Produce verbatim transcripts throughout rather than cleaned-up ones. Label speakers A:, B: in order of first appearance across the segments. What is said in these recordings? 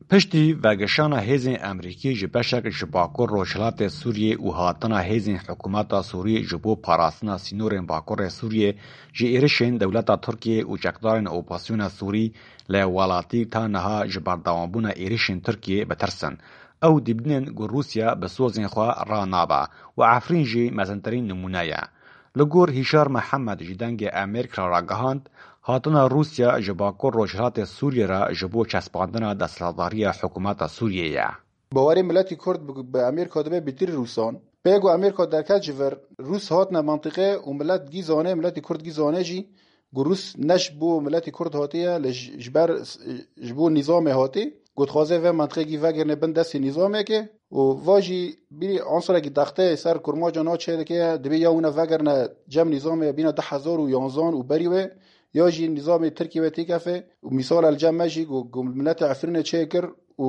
A: پشتی وگشانا هیزن امریکی جبشک جباکور روشلات سوریه و هاتنا هیزن حکومت سوریه جبو پاراستنا سینورن باکور سوریه جی ایرشن دولت ترکیه و جکدارن اوپاسیون سوری لوالاتی تا نها جباردوانبون ایرشن ترکیه بترسن او دبنن گو روسیا بسوزن خواه را نابا و عفرین جی مزنترین نمونایه. لگور هشار محمد جدنگ امریکا را گهاند هاتنا روسیا جباکور روشلات سوریه را جبو چسباندنا دستلداری حکومت سوریه.
B: باوری ملتی کرد به امریکا دبه بیتر روسان. بگو امریکا درکت جور روس هاتنا منطقه و ملت گیزانه ملتی کرد گیزانه جی گو روس نش بو ملتی کرد هاتیه لجبر جبو نظام هاتی گوت خوازه و منطقه گی وگرنه بند دست نظامه که و واجی بری عنصر کی دخته سر کرما جنا چه که دبی یا اون وگرنه جم نظام بینا ده هزار و یازده و بریوه یا جی نظام ترکیه و تیکفه و مثال الجمع جی گو ملت عفرین چیکر و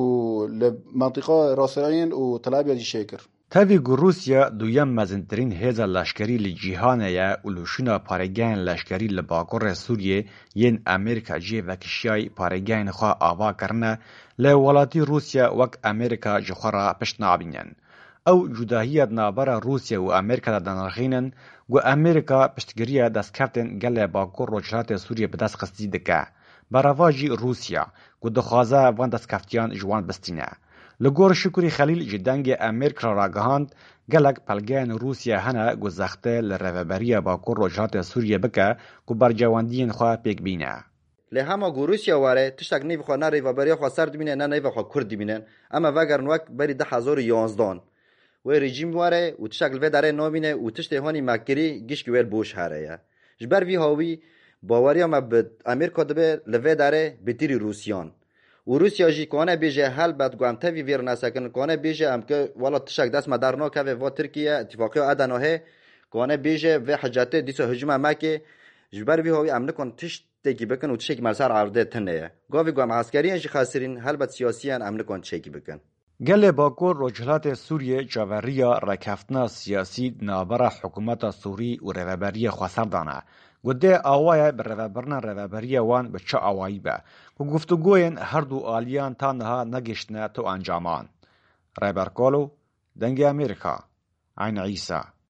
B: لمنطقه راسعین و طلابی جی شیکر
A: تاوی گو روسیا دویم مزنترین هیزا لشکری لجیهانه یا اولوشونا پارگین لشکری لباکور سوریه ین امریکا جی وکشیای پارگین خواه آوا کرنه لولاتی روسیا وک امریکا جخورا پشت نابینن. او جداهیت نابرا روسیا و امریکا دانرخینن گو امریکا پشتگریه دست کفتن گل باکور روچلات سوریه بدست خستی دکه. براواجی روسیا گو دخوازه وان دست کفتیان جوان بستینه. لگور شکری خلیل جدنگ امریکا را گهاند گلک پلگین روسیا هنه گزخته لرهبری باکور روچلات سوریه بکه گو برجواندین خواه پیک بینه.
C: له همه گو روسیا واره تشتاق نیو خواه نه ریوبری خواه سرد بینه نه نیو خواه کرد بینن اما وگرن وک بری ده هزار و یازدان و رژیم واره و تشتاق لوه داره نامینه و تشته هانی مکری گیش گویل بوش هره یا جبر وی هاوی باوری هم به امریکا دبه لوه داره بتیری روسیان و روسیا جی کانه بیجه حل بد گوام تاوی ویر نسکن کانه بیجه ام که والا تشک دست مدارنا که و ترکیه اتفاقی ادناه کانه بیجه و حجاته دیسو هجوم مکه جبر وی هاوی امن کن تش تکی بکن و تشک مرسر عرضه تنه گاوی گوام عسکری جی خاسرین حل بد سیاسیان امن کن تشکی بکن
A: گل باکور روجلات سوریه جاوریا رکفتنا سیاسی نابرا حکومت سوری و رهبری خسردانه گده آوای بر رهبرنا رهبری وان به چه آوایی به و گفتگوین هر دو آلیان تا نها نگشتنه تو انجامان رهبر کولو دنگ امریکا عین عیسی